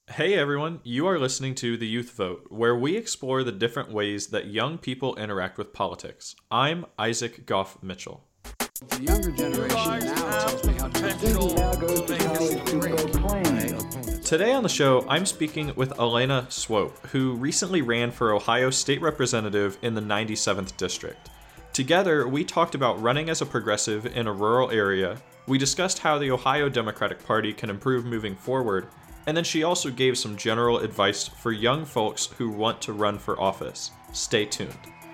Hey everyone, you are listening to The Youth Vote, where we explore the different ways that young people interact with politics. I'm Isaac Goff Mitchell. The younger generation now tells me how potential to make Today on the show, I'm speaking with Elena Swope, who recently ran for Ohio State Representative in the 97th District. Together, we talked about running as a progressive in a rural area, we discussed how the Ohio Democratic Party can improve moving forward, and then she also gave some general advice for young folks who want to run for office. Stay tuned.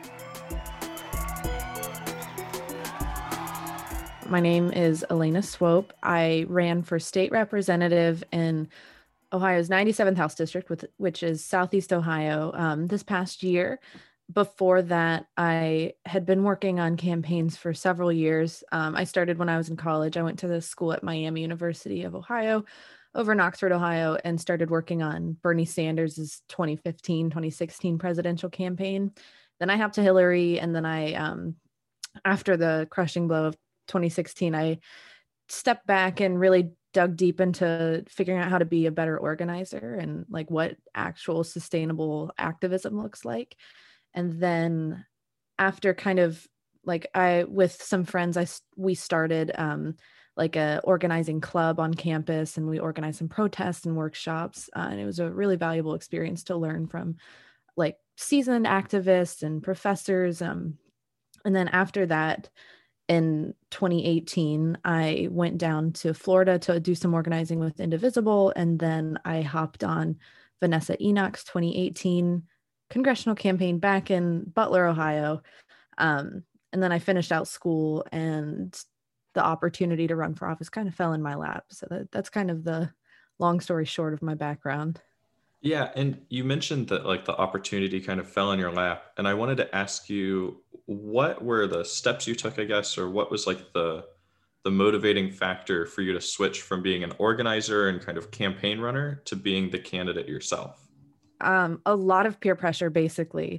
My name is Elena Swope. I ran for state representative in Ohio's 97th House District, which is Southeast Ohio, this past year. Before that, I had been working on campaigns for several years. I started when I was in college. I went to the school at Miami University of Ohio over in Oxford, Ohio, and started working on Bernie Sanders' 2015, 2016 presidential campaign. Then I hopped to Hillary, and then after the crushing blow of 2016, I stepped back and really dug deep into figuring out how to be a better organizer and like what actual sustainable activism looks like. And then after kind of like with some friends, we started like a organizing club on campus, and we organized some protests and workshops. And it was a really valuable experience to learn from like seasoned activists and professors. And then after that, in 2018, I went down to Florida to do some organizing with Indivisible. And then I hopped on Vanessa Enoch's 2018 congressional campaign back in Butler, Ohio. And then I finished out school, and the opportunity to run for office kind of fell in my lap. So that's kind of the long story short of my background. Yeah, and you mentioned that like the opportunity kind of fell in your lap, and I wanted to ask you what were the steps you took, I guess, or what was like the motivating factor for you to switch from being an organizer and kind of campaign runner to being the candidate yourself? A lot of peer pressure, basically.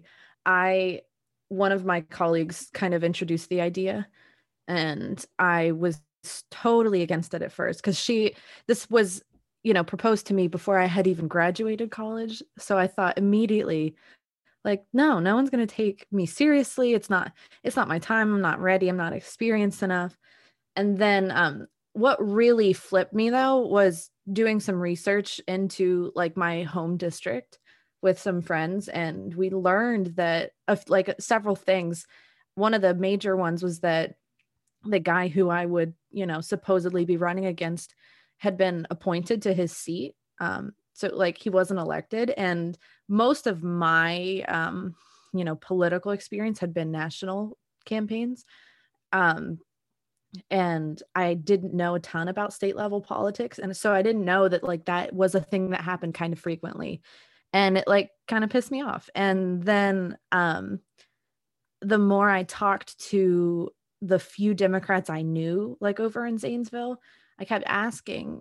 One of my colleagues kind of introduced the idea, and I was totally against it at first because this was, proposed to me before I had even graduated college. So I thought immediately, like, no one's going to take me seriously. It's not my time. I'm not ready. I'm not experienced enough. And then what really flipped me though was doing some research into like my home district with some friends, and we learned that like several things. One of the major ones was that the guy who I would, supposedly be running against had been appointed to his seat. So like he wasn't elected. And most of my, political experience had been national campaigns. Um, and I didn't know a ton about state level politics. And so I didn't know that like that was a thing that happened kind of frequently. And it like kind of pissed me off. And then the more I talked to the few Democrats I knew, like over in Zanesville, I kept asking,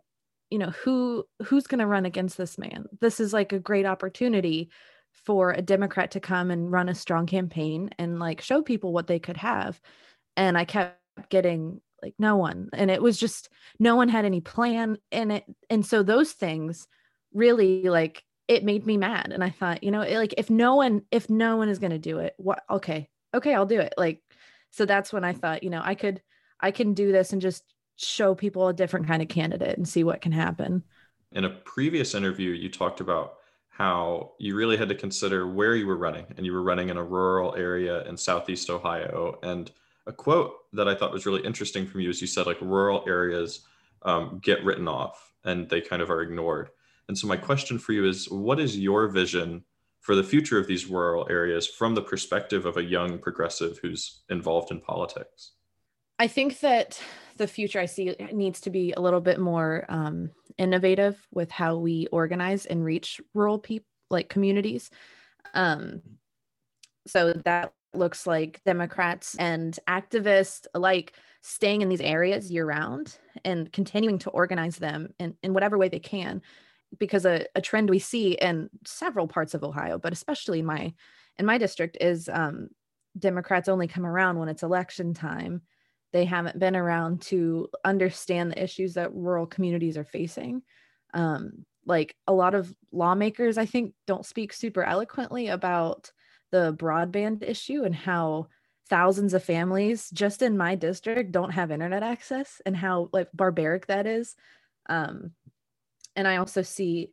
who's going to run against this man? This is like a great opportunity for a Democrat to come and run a strong campaign and like show people what they could have. And I kept getting like no one, and it was just no one had any plan in it. And so those things really like it made me mad. And I thought, like if no one is going to do it, what? Okay, I'll do it. Like, so that's when I thought, I can do this and just show people a different kind of candidate and see what can happen. In a previous interview, you talked about how you really had to consider where you were running, and you were running in a rural area in Southeast Ohio. And a quote that I thought was really interesting from you is you said like rural areas get written off and they kind of are ignored. And so my question for you is, what is your vision for the future of these rural areas from the perspective of a young progressive who's involved in politics? I think that the future I see needs to be a little bit more innovative with how we organize and reach rural people, like communities. Um, so that looks like Democrats and activists alike staying in these areas year round and continuing to organize them in whatever way they can. Because a trend we see in several parts of Ohio, but especially in my district, is Democrats only come around when it's election time. They haven't been around to understand the issues that rural communities are facing. like a lot of lawmakers, I think, don't speak super eloquently about the broadband issue and how thousands of families just in my district don't have internet access and how like barbaric that is. Um, and I also see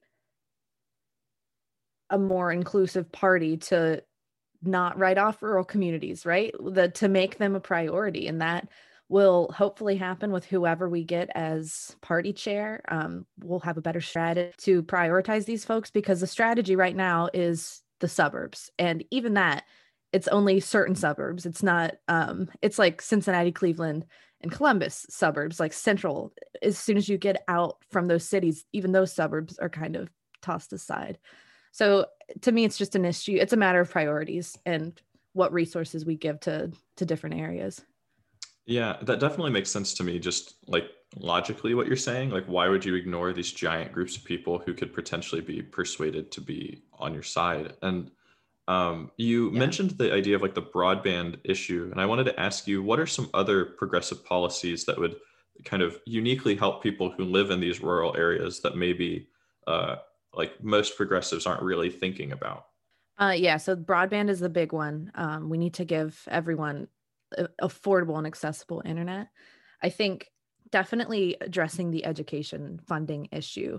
a more inclusive party to not write off rural communities, right? To make them a priority. And that will hopefully happen with whoever we get as party chair. We'll have a better strategy to prioritize these folks, because the strategy right now is the suburbs. And even that, it's only certain suburbs. It's not, it's like Cincinnati, Cleveland, and Columbus suburbs, like central. As soon as you get out from those cities, even those suburbs are kind of tossed aside. So to me, it's just an issue. It's a matter of priorities and what resources we give to different areas. Yeah, that definitely makes sense to me. Just like logically, what you're saying, like, why would you ignore these giant groups of people who could potentially be persuaded to be on your side? And you Yeah. mentioned the idea of like the broadband issue, and I wanted to ask you, what are some other progressive policies that would kind of uniquely help people who live in these rural areas that maybe uh, like most progressives aren't really thinking about? Yeah, so broadband is the big one. We need to give everyone affordable and accessible internet. I think definitely addressing the education funding issue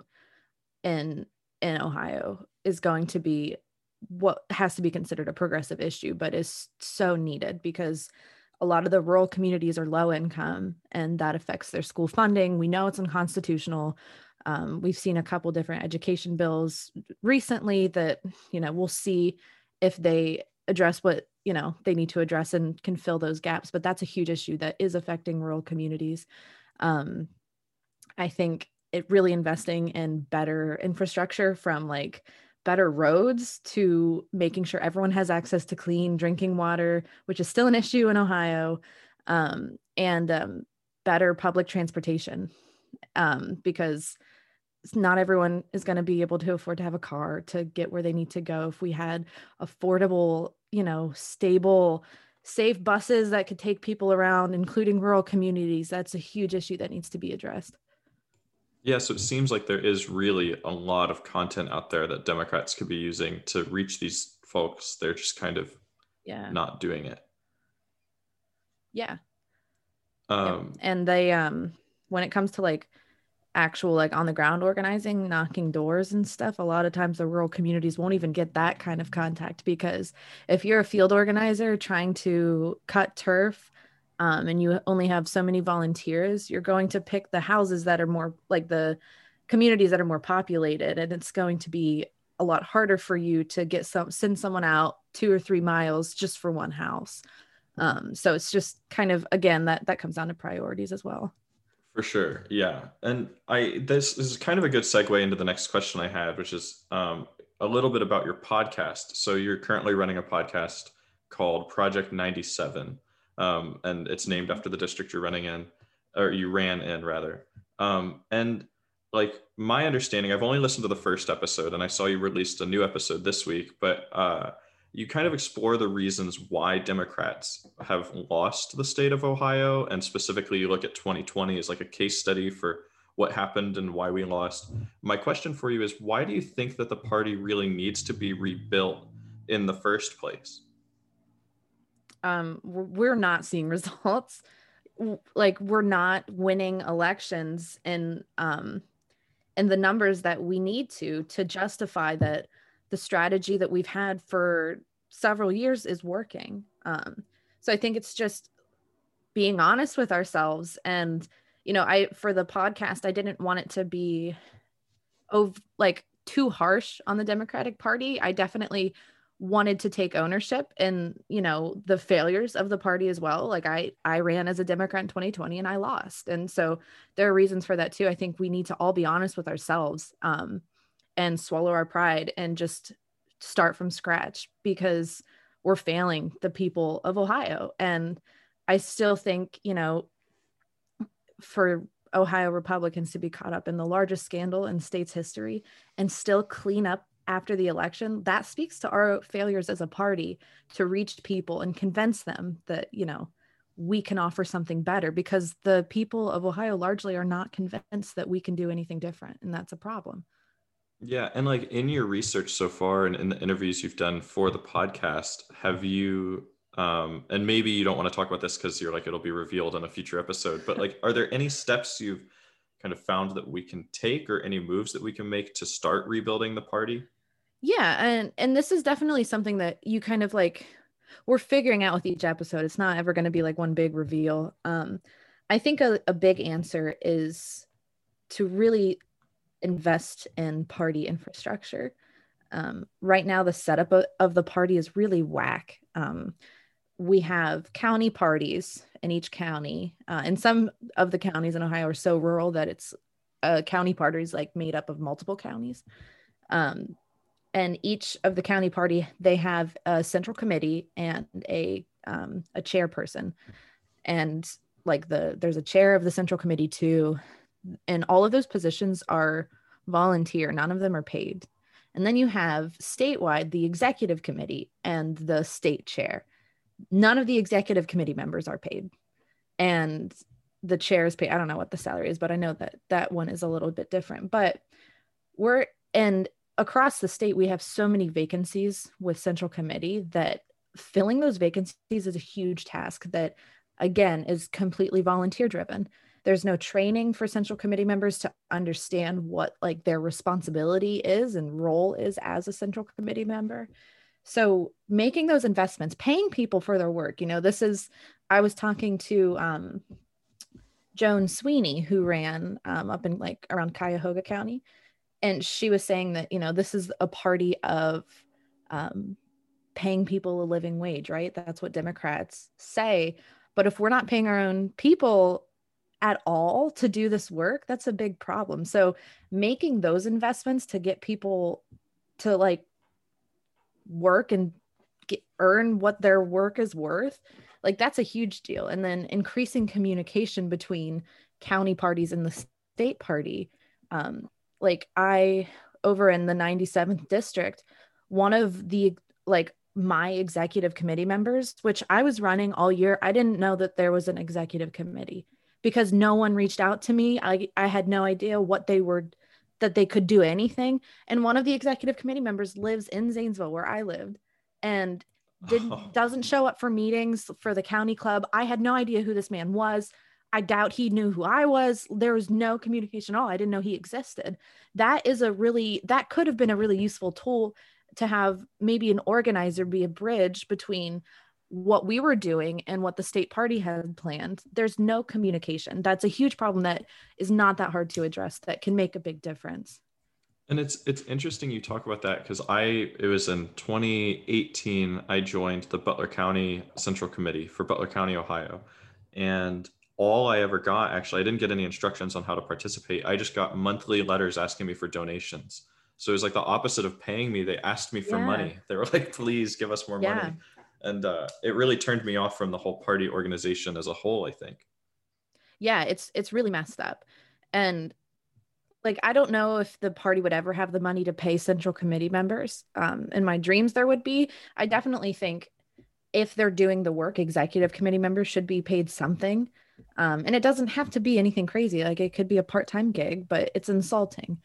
in Ohio is going to be what has to be considered a progressive issue, but is so needed because a lot of the rural communities are low income and that affects their school funding. We know it's unconstitutional. We've seen a couple different education bills recently that, we'll see if they address what, they need to address and can fill those gaps. But that's a huge issue that is affecting rural communities. Um, I think it really investing in better infrastructure, from like better roads to making sure everyone has access to clean drinking water, which is still an issue in Ohio, and better public transportation, because not everyone is going to be able to afford to have a car to get where they need to go. If we had affordable, stable, safe buses that could take people around, including rural communities, that's a huge issue that needs to be addressed. Yeah, so it seems like there is really a lot of content out there that Democrats could be using to reach these folks. They're just kind of Yeah. not doing it. Yeah. Yep. Um, And they, when it comes to like actual, like on the ground organizing, knocking doors and stuff, a lot of times the rural communities won't even get that kind of contact, because if you're a field organizer trying to cut turf, and you only have so many volunteers, you're going to pick the houses that are more like the communities that are more populated, and it's going to be a lot harder for you to send someone out 2 or 3 miles just for one house. So it's just kind of, again, that comes down to priorities as well. For sure. Yeah. And this is kind of a good segue into the next question I had, which is a little bit about your podcast. So you're currently running a podcast called Project 97, and it's named after the district you're running in, or you ran in rather. And like my understanding, I've only listened to the first episode, and I saw you released a new episode this week, but you kind of explore the reasons why Democrats have lost the state of Ohio. And specifically, you look at 2020 as like a case study for what happened and why we lost. My question for you is, why do you think that the party really needs to be rebuilt in the first place? We're not seeing results. Like, we're not winning elections in the numbers that we need to justify that the strategy that we've had for several years is working. So I think it's just being honest with ourselves. And, I, for the podcast, I didn't want it to be like too harsh on the Democratic Party. I definitely wanted to take ownership and, the failures of the party as well. Like I ran as a Democrat in 2020 and I lost. And so there are reasons for that too. I think we need to all be honest with ourselves, and swallow our pride and just start from scratch, because we're failing the people of Ohio. And I still think, for Ohio Republicans to be caught up in the largest scandal in state's history and still clean up after the election, that speaks to our failures as a party to reach people and convince them that, we can offer something better, because the people of Ohio largely are not convinced that we can do anything different. And that's a problem. Yeah, and like in your research so far and in the interviews you've done for the podcast, have you and maybe you don't want to talk about this because you're like it'll be revealed in a future episode, but like are there any steps you've kind of found that we can take or any moves that we can make to start rebuilding the party? Yeah, and this is definitely something that you kind of like we're figuring out with each episode. It's not ever going to be like one big reveal. I think a big answer is to really invest in party infrastructure. Right now, the setup of the party is really whack. We have county parties in each county, and some of the counties in Ohio are so rural that it's county parties like made up of multiple counties. Um, and each of the county party, they have a central committee and a chairperson, and like there's a chair of the central committee too, and all of those positions are volunteer. None of them are paid. And then you have statewide the executive committee and the state chair. None of the executive committee members are paid, and the chair is paid. I don't know what the salary is, but I know that that one is a little bit different. But we're and across the state, we have so many vacancies with central committee that filling those vacancies is a huge task that, again, is completely volunteer driven. There's no training for central committee members to understand what like their responsibility is and role is as a central committee member. So making those investments, paying people for their work, this is, I was talking to Joan Sweeney, who ran up in like around Cuyahoga County. And she was saying that, this is a party of um, paying people a living wage, right? That's what Democrats say. But if we're not paying our own people at all to do this work, that's a big problem. So making those investments to get people to like work and earn what their work is worth, like that's a huge deal. And then increasing communication between county parties and the state party. Like I, over in the 97th district, one of the like my executive committee members, which I was running all year, I didn't know that there was an executive committee because no one reached out to me. I had no idea what they were, that they could do anything. And one of the executive committee members lives in Zanesville where I lived and doesn't show up for meetings for the county club. I had no idea who this man was. I doubt he knew who I was. There was no communication at all. I didn't know he existed. That could have been a really useful tool to have maybe an organizer be a bridge between what we were doing and what the state party had planned. There's no communication. That's a huge problem that is not that hard to address, that can make a big difference. And it's interesting you talk about that because it was in 2018 I joined the Butler County Central Committee for Butler County, Ohio. And all I ever got, actually, I didn't get any instructions on how to participate. I just got monthly letters asking me for donations. So it was like the opposite of paying me. They asked me for money. They were like, please give us more money. And it really turned me off from the whole party organization as a whole, I think. Yeah, it's really messed up. And like, I don't know if the party would ever have the money to pay central committee members. In my dreams, there would be. I definitely think if they're doing the work, executive committee members should be paid something. And it doesn't have to be anything crazy. Like it could be a part-time gig, but it's insulting.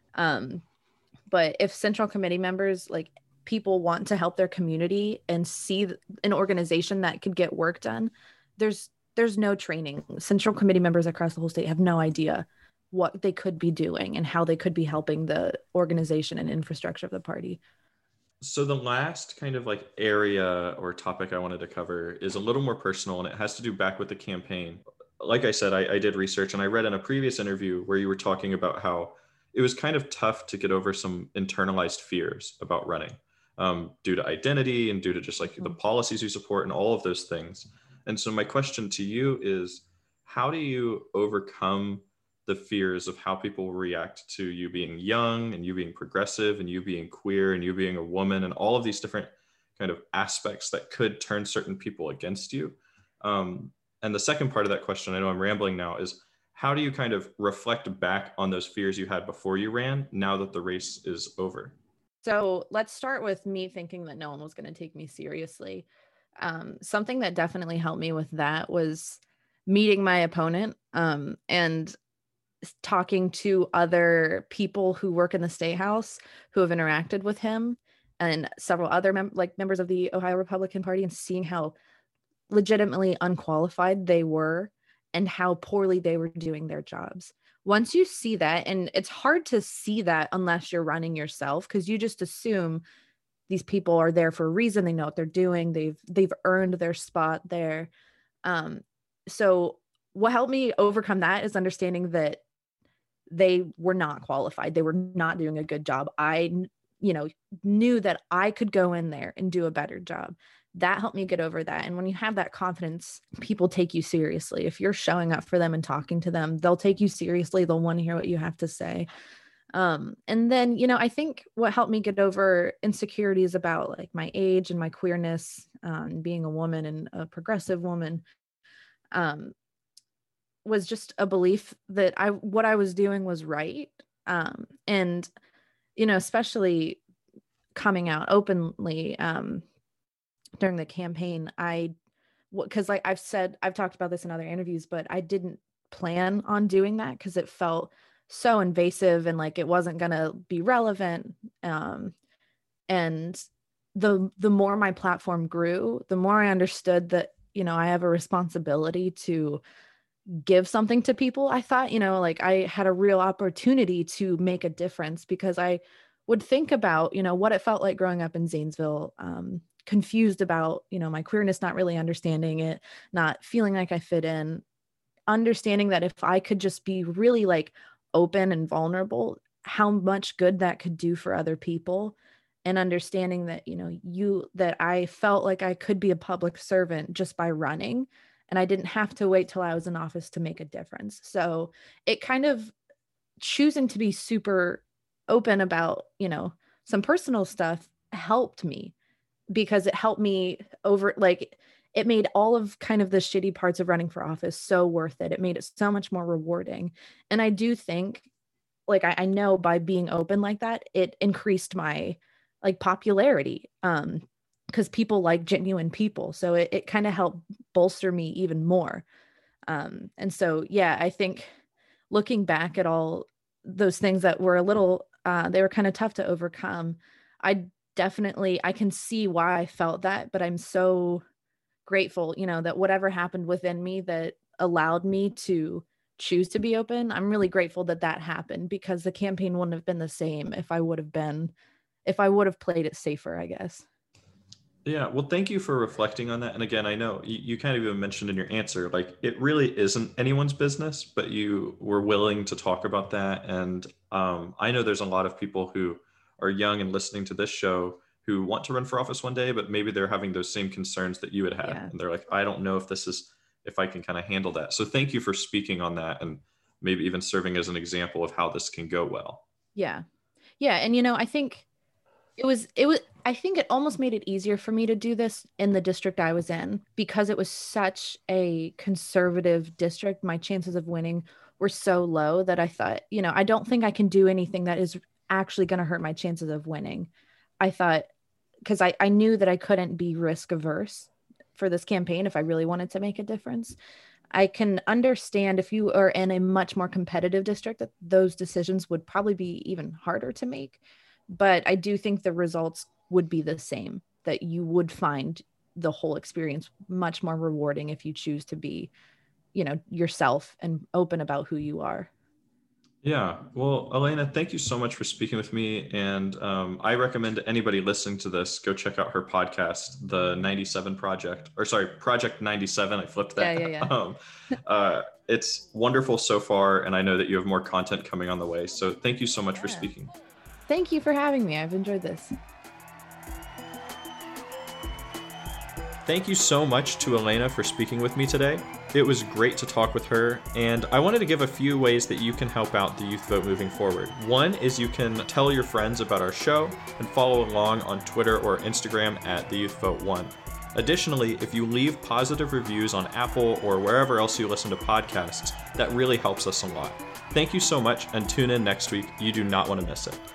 But if central committee members, like people want to help their community and see an organization that could get work done, there's no training. Central committee members across the whole state have no idea what they could be doing and how they could be helping the organization and infrastructure of the party. So the last kind of like area or topic I wanted to cover is a little more personal, and it has to do back with the campaign. Like I said, I did research, and I read in a previous interview where you were talking about how it was kind of tough to get over some internalized fears about running due to identity and due to just like the policies you support and all of those things. And so my question to you is, how do you overcome the fears of how people will react to you being young and you being progressive and you being queer and you being a woman and all of these different kind of aspects that could turn certain people against you? And the second part of that question, I know I'm rambling now, is how do you kind of reflect back on those fears you had before you ran now that the race is over? So let's start with me thinking that no one was going to take me seriously. Something that definitely helped me with that was meeting my opponent. And talking to other people who work in the state house who have interacted with him and several other members of the Ohio Republican Party, and seeing how legitimately unqualified they were and how poorly they were doing their jobs. Once you see that, and it's hard to see that unless you're running yourself, because you just assume these people are there for a reason. They know what they're doing. They've earned their spot there. So what helped me overcome that is understanding that they were not qualified. They were not doing a good job. I, knew that I could go in there and do a better job. That helped me get over that. And when you have that confidence, people take you seriously. If you're showing up for them and talking to them, they'll take you seriously. They'll want to hear what you have to say. And then, I think what helped me get over insecurities about like my age and my queerness, being a woman and a progressive woman, was just a belief that what I was doing was right. And, especially coming out openly, during the campaign, because like I've talked about this in other interviews, but I didn't plan on doing that because it felt so invasive and like it wasn't going to be relevant. And the more my platform grew, the more I understood that, I have a responsibility to give something to people. I thought, like I had a real opportunity to make a difference, because I would think about, what it felt like growing up in Zanesville, confused about, my queerness, not really understanding it, not feeling like I fit in, understanding that if I could just be really like open and vulnerable, how much good that could do for other people. And understanding that, that I felt like I could be a public servant just by running, and I didn't have to wait till I was in office to make a difference. So it kind of choosing to be super open about, some personal stuff helped me, because it helped me over, like, it made all of kind of the shitty parts of running for office so worth it. It made it so much more rewarding. And I do think, like, I know by being open like that, it increased my like popularity, because people like genuine people. So it kind of helped bolster me even more. And so, yeah, I think looking back at all those things that were a little, they were kind of tough to overcome. I can see why I felt that, but I'm so grateful, that whatever happened within me that allowed me to choose to be open, I'm really grateful that happened, because the campaign wouldn't have been the same if I would have played it safer, I guess. Yeah, well, thank you for reflecting on that. And again, I know you kind of even mentioned in your answer, like, it really isn't anyone's business, but you were willing to talk about that. And I know there's a lot of people who are young and listening to this show who want to run for office one day, but maybe they're having those same concerns that you had. Yeah. And they're like, I don't know if I can kind of handle that. So thank you for speaking on that, and maybe even serving as an example of how this can go well. Yeah. Yeah. And, I think I think it almost made it easier for me to do this in the district I was in, because it was such a conservative district. My chances of winning were so low that I thought, I don't think I can do anything that is actually going to hurt my chances of winning. I thought, because I knew that I couldn't be risk averse for this campaign if I really wanted to make a difference. I can understand if you are in a much more competitive district that those decisions would probably be even harder to make. But I do think the results would be the same, that you would find the whole experience much more rewarding if you choose to be, yourself and open about who you are. Yeah. Well, Elena, thank you so much for speaking with me. And I recommend anybody listening to this, go check out her podcast, the 97 Project, Project 97. I flipped that. Yeah. It's wonderful so far. And I know that you have more content coming on the way. So thank you so much for speaking. Thank you for having me. I've enjoyed this. Thank you so much to Elena for speaking with me today. It was great to talk with her, and I wanted to give a few ways that you can help out the Youth Vote moving forward. One is you can tell your friends about our show and follow along on Twitter or Instagram at the Youth Vote 1. Additionally, if you leave positive reviews on Apple or wherever else you listen to podcasts, that really helps us a lot. Thank you so much, and tune in next week. You do not want to miss it.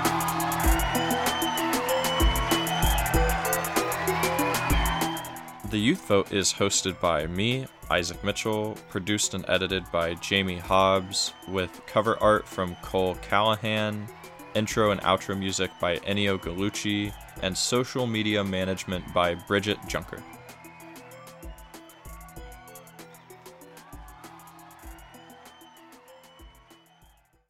The Youth Vote is hosted by me, Isaac Mitchell, produced and edited by Jamie Hobbs, with cover art from Cole Callahan, intro and outro music by Ennio Gallucci, and social media management by Bridget Junker.